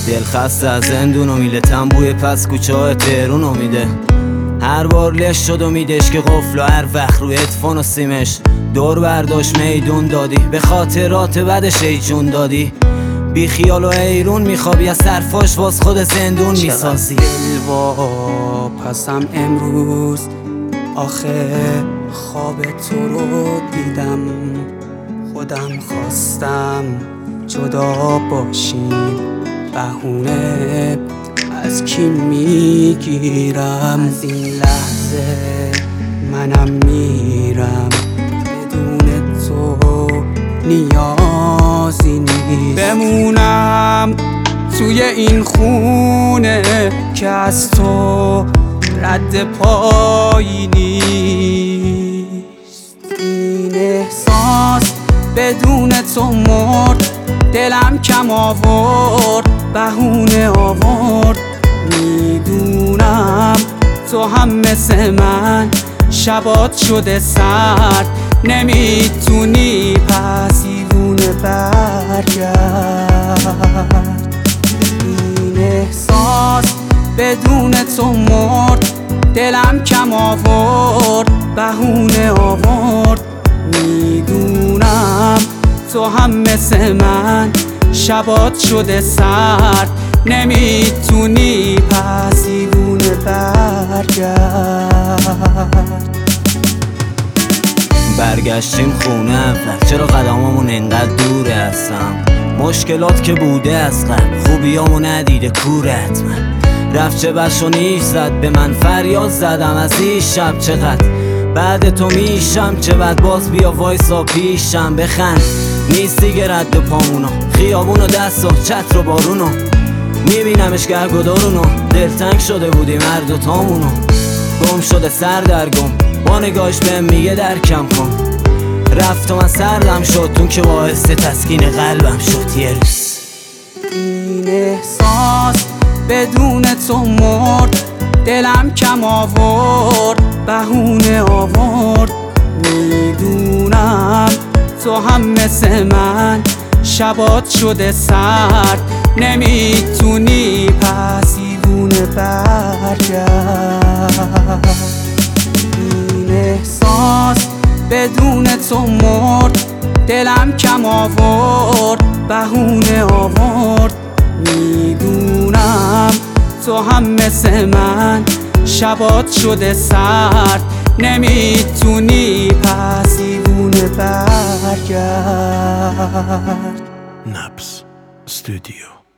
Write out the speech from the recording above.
دل خسته از زندون و میله تنبوی پس کوچه های تهرون میده. هر بار لش شد و میدش که قفل و هر وقت روی ادفون و سیمش دور برداشت میدون دادی، به خاطرات بدش ای جون دادی. بی خیال و حیرون میخوابی از سرفاش واس خود زندون میسازی. دل وا پسم امروز آخه خواب تو رو دیدم، خودم خواستم جدا باشیم، بهونه از کی میگیرم؟ از این لحظه منم میرم، بدون تو نیازی نیست بمونم توی این خونه که از تو رد پایی نیست. این احساس بدون تو مرد، دلم کم آورد، بهونه آورد. میدونم تو هم مثل من شبات شده سرد، نمیتونی پس دیوونه برگرد. این احساس بدون تو مرد، دلم کم آورد، بهونه آورد. میدونم تو هم مثل من شبات شده سرد، نمیتونی پس دیوونه برگرد. برگشتیم خونه اول، چرا قدمامون انقدر دوره هستم؟ مشکلات که بوده از قبل، خوبیامو ندیده کوره حتما. رفت چه بش و نیش زد به من، فریاد زدم از این شب چقدر بعد تو میشم، چه بد باز بیا وایسا پیشم بخند. نیست دیگه رد و پامونو، خیابون و دست و چتر و بارونو، میبینمش گرگدارونو. دلتنگ شده بودیم هر دوتامونو، گم شده سر در گم، با نگاهش بهم میگه درکم کن. رفت و من سردم شد، اون که باعث تسکین قلبم شد یه روز. این احساس بدون تو مرد، دلم کم آورد، بهونه آورد. میدونم تو هم مثل من شبات شده سرد، نمیتونی پس دیوونه برگرد. این احساس بدون تو مرد، دلم کم آورد، بهونه آورد. میدونم تو هم مثل من شبات شده سرد، نمیتونی پس دیوونه برگرد. نبض استودیو.